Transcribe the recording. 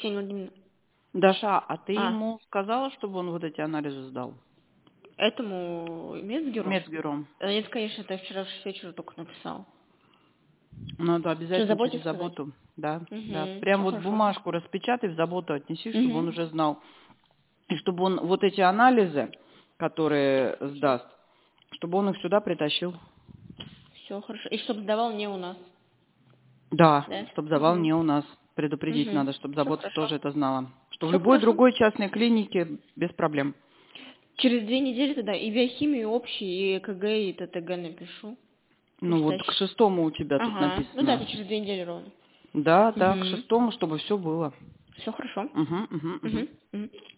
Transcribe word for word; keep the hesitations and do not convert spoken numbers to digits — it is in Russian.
Ксения Владимировна. Даша, а ты А. ему сказала, чтобы он вот эти анализы сдал? Этому медбюро? Медбюро. Нет, конечно, это я вчера в шесть вечера только написал. Надо Что, обязательно заботе через сказать? заботу. Да, Угу, да. Прям все вот хорошо. бумажку распечатай, в заботу отнеси, чтобы Угу. он уже знал. И чтобы он вот эти анализы, которые сдаст, чтобы он их сюда притащил. Все хорошо. И чтобы сдавал не у нас. Да, Да? чтобы сдавал Угу. не у нас. Предупредить Угу. надо, чтобы Все забота хорошо. тоже это знала. Что в Все любой хорошо. другой частной клинике без проблем. Через две недели тогда и биохимию, и общий, и ЭКГ, и ТТГ напишу. Ну вот к шестому у тебя тут Ага. Ну да, написано. это через две недели ровно. Да, да, к Угу. шестому, чтобы все было. Все хорошо. Угу, угу, угу. Угу. Угу.